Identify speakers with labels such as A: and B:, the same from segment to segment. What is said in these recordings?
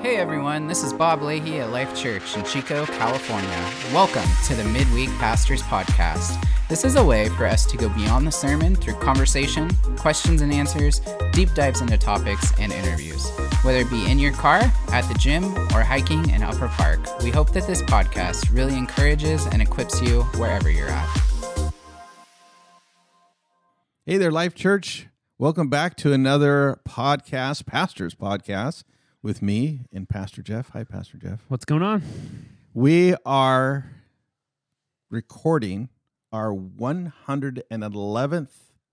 A: Hey everyone, this is Bob Leahy at Life Church in Chico, California. Welcome to the Midweek Pastors Podcast. This is a way for us to go beyond the sermon through conversation, questions and answers, deep dives into topics, and interviews. Whether it be in your car, at the gym, or hiking in Upper Park, we hope that this podcast really encourages and equips you wherever you're at.
B: Hey there, Life Church. Welcome back to another podcast, Pastors Podcast, with me and Pastor Jeff. Hi, Pastor Jeff.
C: What's going on?
B: We are recording our 111th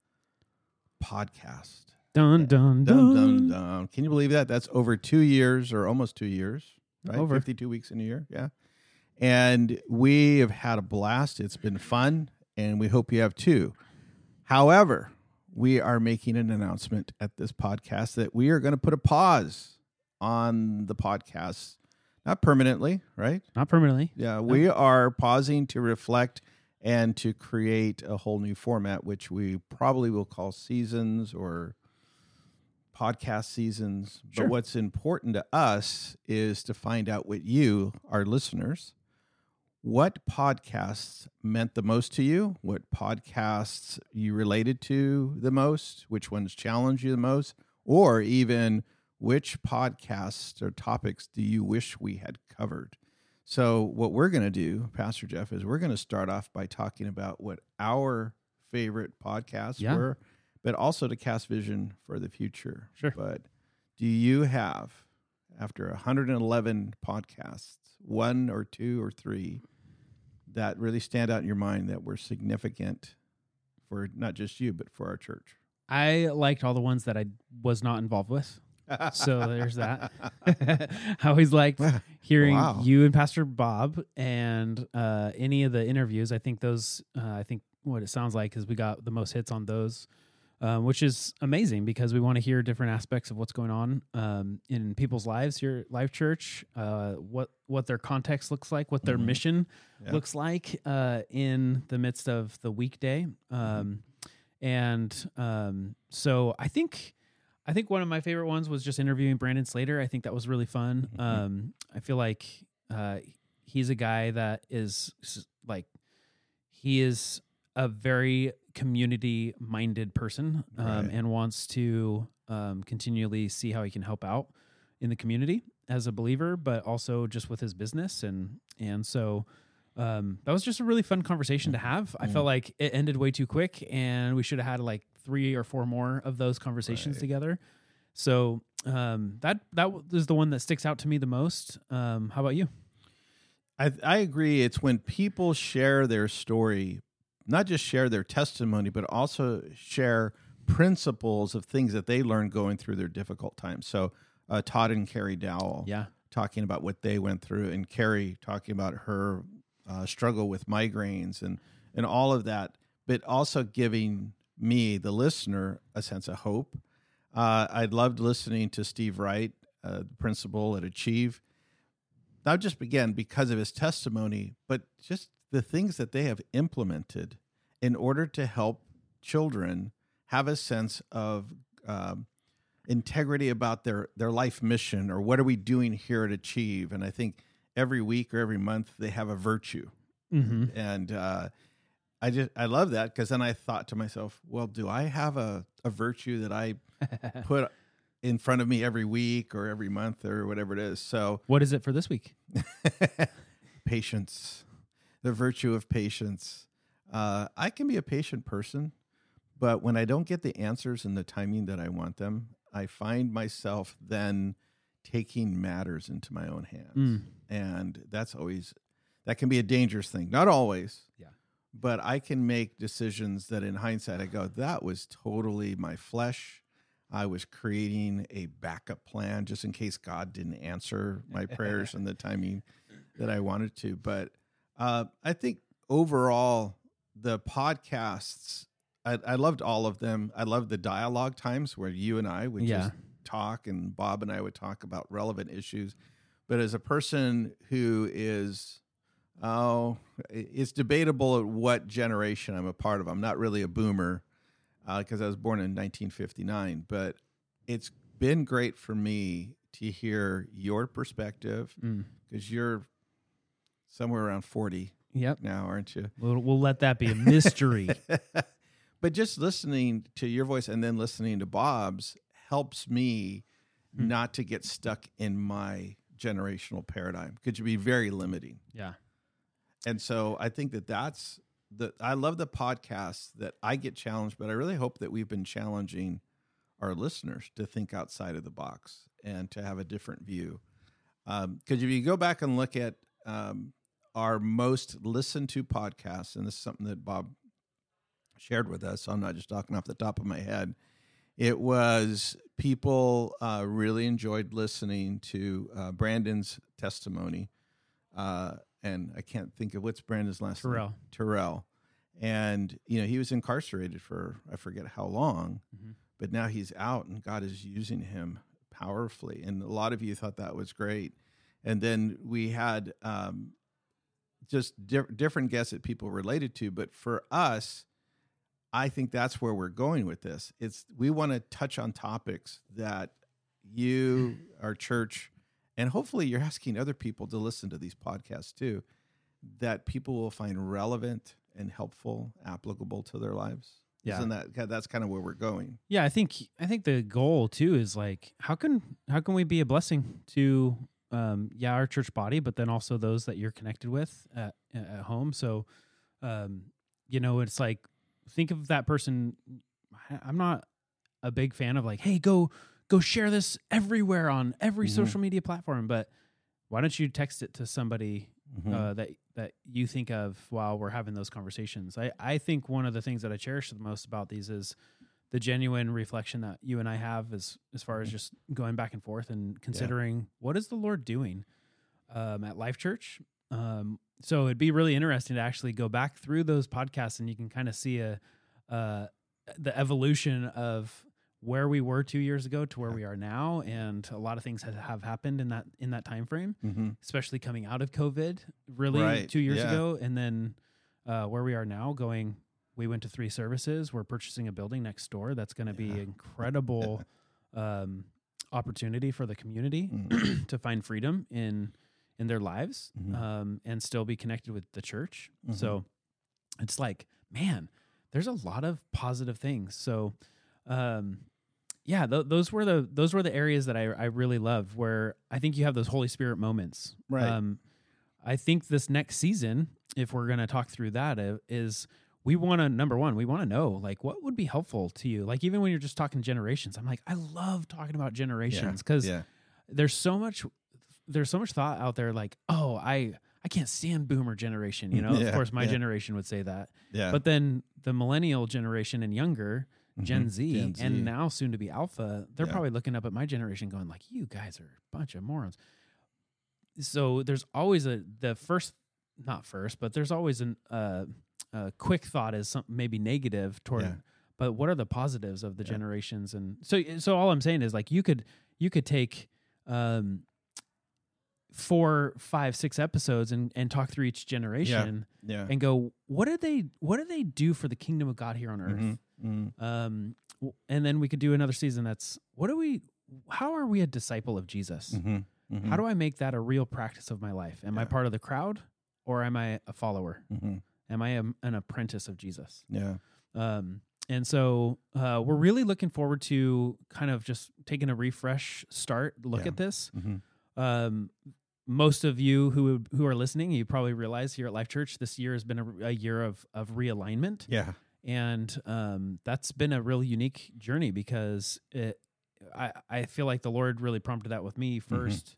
B: podcast.
C: Dun, dun, dun.
B: Dun, dun, dun. Can you believe that? That's over 2 years or almost 2 years, right?
C: Over.
B: 52 weeks in a year, yeah. And we have had a blast. It's been fun, and we hope you have too. However, we are making an announcement at this podcast that we are going to put a pause on the podcast, not permanently, right?
C: Not permanently.
B: Yeah, we are pausing to reflect and to create a whole new format, which we probably will call seasons or podcast seasons.
C: Sure.
B: But what's important to us is to find out what you, our listeners, what podcasts meant the most to you, what podcasts you related to the most, which ones challenged you the most, or even which podcasts or topics do you wish we had covered? So what we're going to do, Pastor Jeff, is we're going to start off by talking about what our favorite podcasts were, but also to cast vision for the future.
C: Sure.
B: But do you have, after 111 podcasts, one or two or three that really stand out in your mind that were significant for not just you, but for our church?
C: I liked all the ones that I was not involved with. So there's that. I always liked hearing you and Pastor Bob and any of the interviews. I think those, what it sounds like is we got the most hits on those, which is amazing because we want to hear different aspects of what's going on in people's lives here at Life Church, what their context looks like, what their mission looks like in the midst of the weekday. So I think one of my favorite ones was just interviewing Brandon Slater. I think that was really fun. I feel like he's a guy that is he is a very community-minded person and wants to continually see how he can help out in the community as a believer, but also just with his business. And so that was just a really fun conversation to have. I felt like it ended way too quick, and we should have had like 3 or 4 more of those conversations together. So that is the one that sticks out to me the most. How about you?
B: I agree. It's when people share their story, not just share their testimony, but also share principles of things that they learned going through their difficult times. So Todd and Carrie Dowell talking about what they went through, and Carrie talking about her struggle with migraines and all of that, but also giving me, the listener, a sense of hope. I loved listening to Steve Wright, the principal at Achieve, not just again because of his testimony, but just the things that they have implemented in order to help children have a sense of integrity about their life mission, or what are we doing here at Achieve. And I think every week or every month they have a virtue. And I love that, because then I thought to myself, well, do I have a virtue that I put in front of me every week or every month or whatever it is? So
C: What is it for this week?
B: Patience, the virtue of patience. I can be a patient person, but when I don't get the answers in the timing that I want them, I find myself then taking matters into my own hands. And that can be a dangerous thing. Not always. But I can make decisions that in hindsight I go, that was totally my flesh. I was creating a backup plan just in case God didn't answer my prayers in the timing that I wanted to. But I think overall, the podcasts, I loved all of them. I loved the dialogue times where you and I would just talk, and Bob and I would talk about relevant issues. But as a person who is... it's debatable what generation I'm a part of. I'm not really a boomer because I was born in 1959, but it's been great for me to hear your perspective because you're somewhere around 40
C: Yep.
B: now, aren't you?
C: We'll let that be a mystery.
B: But just listening to your voice and then listening to Bob's helps me not to get stuck in my generational paradigm. Could you be very limiting?
C: Yeah.
B: And so I think I love the podcast that I get challenged, but I really hope that we've been challenging our listeners to think outside of the box and to have a different view. Because if you go back and look at our most listened to podcasts, and this is something that Bob shared with us, so I'm not just talking off the top of my head, it was people really enjoyed listening to Brandon's testimony. And I can't think of what's Brandon's last name. Terrell. And, he was incarcerated for, I forget how long, but now he's out and God is using him powerfully. And a lot of you thought that was great. And then we had just different guests that people related to. But for us, I think that's where we're going with this. We want to touch on topics that you, our church, and hopefully you're asking other people to listen to these podcasts too, that people will find relevant and helpful, applicable to their lives.
C: Yeah.
B: Isn't that's kind of where we're going?
C: Yeah, I think the goal too is like how can we be a blessing to our church body, but then also those that you're connected with at home. So it's like, think of that person. I'm not a big fan of like, hey, go share this everywhere on every social media platform, but why don't you text it to somebody that you think of while we're having those conversations? I think one of the things that I cherish the most about these is the genuine reflection that you and I have as far as just going back and forth and considering what is the Lord doing at Life Church. So it'd be really interesting to actually go back through those podcasts and you can kind of see the evolution of where we were 2 years ago to where we are now. And a lot of things have happened in that time frame, especially coming out of COVID really 2 years ago. And then where we are now we went to 3 services. We're purchasing a building next door. That's going to be incredible opportunity for the community to find freedom in their lives and still be connected with the church. So it's like, man, there's a lot of positive things. So those were the areas that I really love, where I think you have those Holy Spirit moments.
B: Right.
C: I think this next season, if we're going to talk through that, is we want to, number one, we want to know like what would be helpful to you. Like even when you're just talking generations, I'm like, I love talking about generations because there's so much thought out there. Like, oh, I can't stand boomer generation. Of course my generation would say that. Yeah. But then the millennial generation and younger, Gen Z, and now soon to be Alpha, they're probably looking up at my generation going like, you guys are a bunch of morons. So there's always there's always a quick thought is something maybe negative toward, but what are the positives of the generations? And so all I'm saying is like, you could take 4, 5, 6 episodes and talk through each generation and go, what do they do for the kingdom of God here on earth? And then we could do another season. That's how are we a disciple of Jesus? How do I make that a real practice of my life? Am I part of the crowd or am I a follower? Am I an apprentice of Jesus? Yeah. And so we're really looking forward to kind of just taking a refresh look at this. Most of you who are listening, you probably realize here at Life Church, this year has been a year of realignment. Yeah. And that's been a real unique journey because I feel like the Lord really prompted that with me first.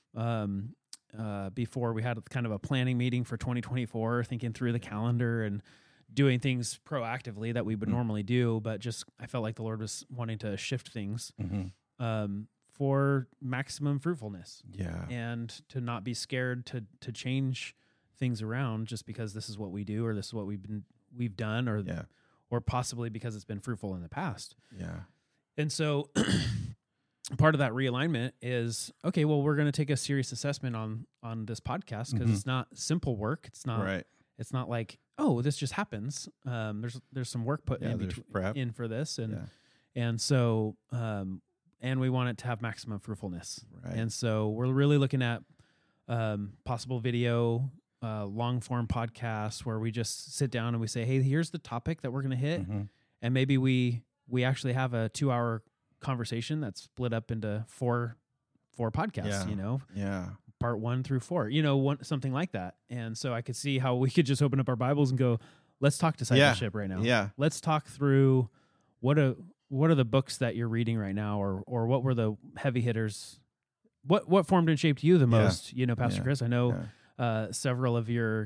C: Before we had kind of a planning meeting for 2024, thinking through the calendar and doing things proactively that we would normally do, but just I felt like the Lord was wanting to shift things for maximum fruitfulness. Yeah. And to not be scared to change things around just because this is what we do or this is what we've done or possibly because it's been fruitful in the past. Yeah. And so part of that realignment is, okay, well, we're going to take a serious assessment on this podcast because it's not simple work. It's not It's not like, oh, this just happens. There's some work put in for this. And so and we want it to have maximum fruitfulness.
B: Right.
C: And so we're really looking at possible video, long form podcasts where we just sit down and we say, hey, here's the topic that we're going to hit.
B: Mm-hmm.
C: And maybe we actually have a 2-hour conversation that's split up into four podcasts,
B: Yeah.
C: part 1 through 4, something like that. And so I could see how we could just open up our Bibles and go, let's talk discipleship right now.
B: Yeah.
C: Let's talk through what are the books that you're reading right now, or what were the heavy hitters? What formed and shaped you the most? Pastor Chris, I know several of your,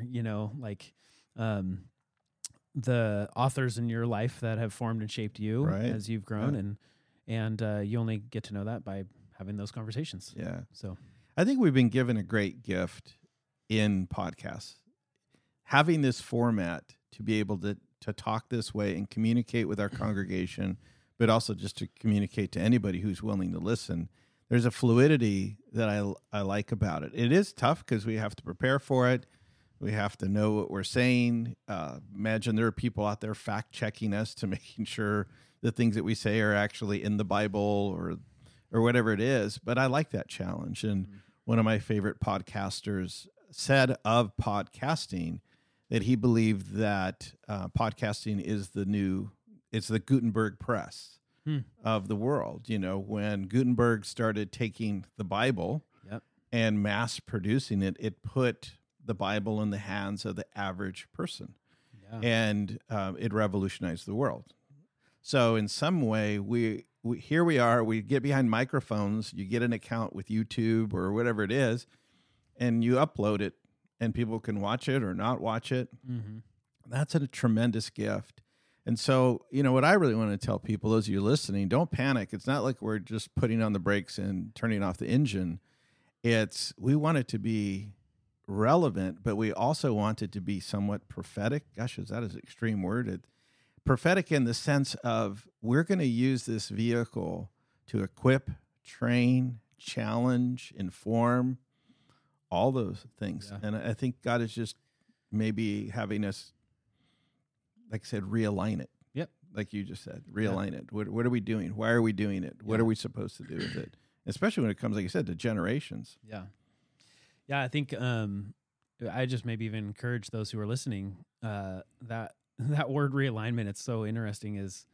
C: the authors in your life that have formed and shaped you as you've grown, and you only get to know that by having those conversations.
B: Yeah.
C: So
B: I think we've been given a great gift in podcasts, having this format to be able to talk this way and communicate with our congregation, but also just to communicate to anybody who's willing to listen. There's a fluidity that I like about it. It is tough because we have to prepare for it. We have to know what we're saying. Imagine there are people out there fact checking us to making sure the things that we say are actually in the Bible or whatever it is. But I like that challenge. And one of my favorite podcasters said of podcasting that he believed that podcasting is it's the Gutenberg press of the world. When Gutenberg started taking the Bible and mass producing it, it put the Bible in the hands of the average person. Yeah. And it revolutionized the world. So in some way, we here we are, we get behind microphones, you get an account with YouTube or whatever it is, and you upload it, and people can watch it or not watch it. Mm-hmm. That's a tremendous gift. And so, what I really want to tell people, those of you listening, don't panic. It's not like we're just putting on the brakes and turning off the engine. We want it to be relevant, but we also want it to be somewhat prophetic. Gosh, that is an extreme word. Prophetic in the sense of we're going to use this vehicle to equip, train, challenge, inform, all those things. Yeah. And I think God is just maybe having us, like I said, realign it.
C: Yep.
B: Like you just said, realign it. What are we doing? Why are we doing it? What are we supposed to do with it? Especially when it comes, like you said, to generations.
C: Yeah. Yeah, I think I just maybe even encourage those who are listening that word realignment. It's so interesting. Is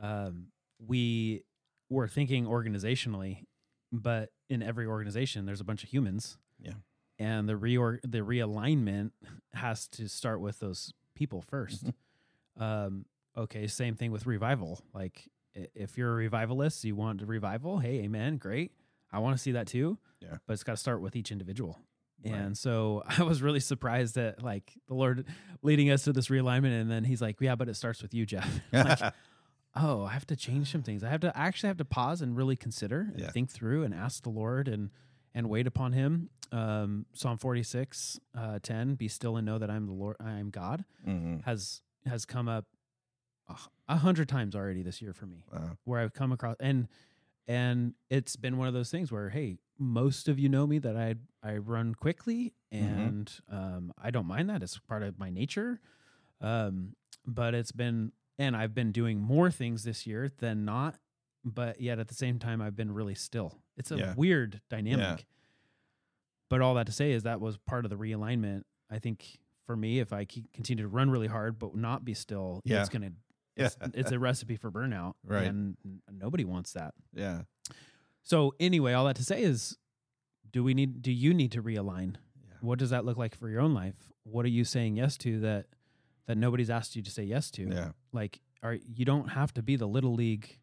C: we were thinking organizationally, but in every organization, there's a bunch of humans.
B: Yeah,
C: and the realignment has to start with those people first. Okay, same thing with revival. Like if you're a revivalist, you want a revival. Hey, amen, great. I want to see that too.
B: Yeah, but
C: it's got to start with each individual.
B: Right.
C: And so I was really surprised that like the Lord leading us to this realignment. And then he's like, yeah, but it starts with you, Jeff. Like, oh, I have to change some things. I have to pause and really consider and think through and ask the Lord and wait upon him. Psalm 46, 10, be still and know that I'm the Lord, I am God, has come up 100 times already this year for me.
B: Wow.
C: Where I've come across, and it's been one of those things where, hey, most of you know me that I run quickly, and I don't mind that. It's part of my nature. But it's been, and I've been doing more things this year than not, but yet at the same time, I've been really still. It's a weird dynamic. Yeah. But all that to say is that was part of the realignment. I think for me, if I continue to run really hard but not be still, it's going to, it's a recipe for burnout.
B: Right.
C: And nobody wants that.
B: Yeah.
C: So anyway, all that to say is, do you need to realign?
B: Yeah.
C: What does that look like for your own life? What are you saying yes to that nobody's asked you to say yes to?
B: Yeah.
C: Like, you don't have to be the little league,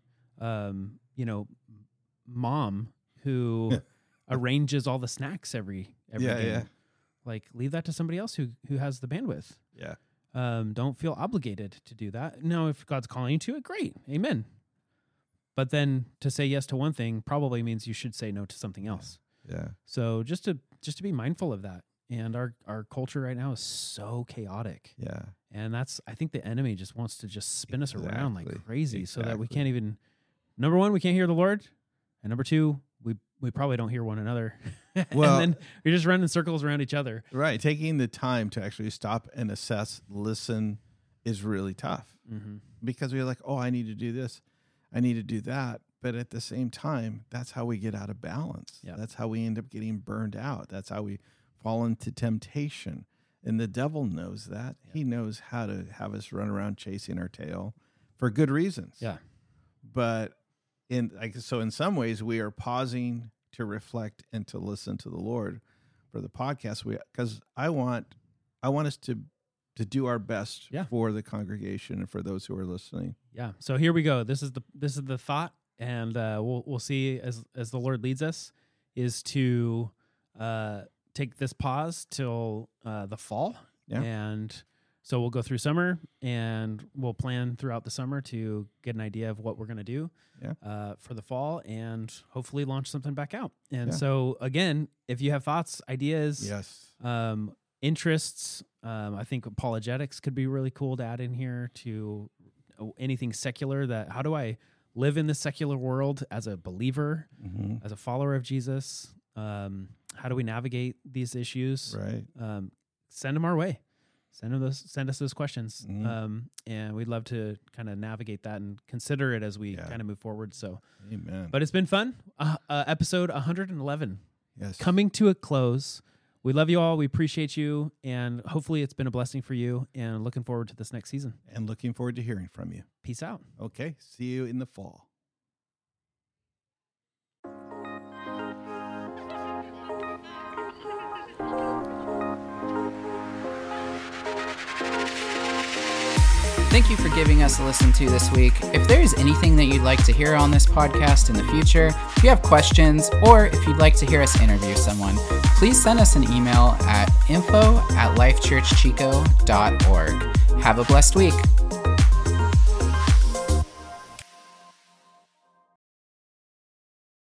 C: mom who arranges all the snacks every game.
B: Yeah.
C: Like, leave that to somebody else who has the bandwidth.
B: Yeah.
C: Don't feel obligated to do that. No, if God's calling you to it, great. Amen. But then to say yes to one thing probably means you should say no to something else.
B: Yeah.
C: So just to be mindful of that. And our culture right now is so chaotic.
B: Yeah.
C: And I think the enemy just wants to just spin us around like crazy so that we can't even, number one, we can't hear the Lord. And number two, we probably don't hear one another.
B: Well,
C: and then you're just running circles around each other.
B: Right. Taking the time to actually stop and assess, listen is really tough because we're like, oh, I need to do this. I need to do that. But at the same time, that's how we get out of balance.
C: Yeah.
B: That's how we end up getting burned out. That's how we fall into temptation. And the devil knows that. Yeah. He knows how to have us run around chasing our tail for good reasons.
C: Yeah.
B: But in some ways, we are pausing to reflect and to listen to the Lord for the podcast. Because I want us to do our best for the congregation and for those who are listening.
C: Yeah. So here we go. This is the thought, and we'll see as the Lord leads us, is to take this pause till the fall.
B: Yeah.
C: And so we'll go through summer, and we'll plan throughout the summer to get an idea of what we're going to do for the fall, and hopefully launch something back out. And so again, if you have thoughts, ideas, interests, I think apologetics could be really cool to add in here, to anything secular. That how do I live in the secular world as a believer, as a follower of Jesus? How do we navigate these issues?
B: Right.
C: Send them our way. Send us those questions. And we'd love to kind of navigate that and consider it as we kind of move forward. So,
B: amen.
C: But it's been fun. Episode 111 coming to a close. We love you all. We appreciate you. And hopefully it's been a blessing for you, and looking forward to this next season.
B: And looking forward to hearing from you.
C: Peace out.
B: Okay. See you in the fall.
A: Thank you for giving us a listen to this week. If there is anything that you'd like to hear on this podcast in the future, if you have questions, or if you'd like to hear us interview someone, please send us an email at info@lifechurchchico.org. Have a blessed week.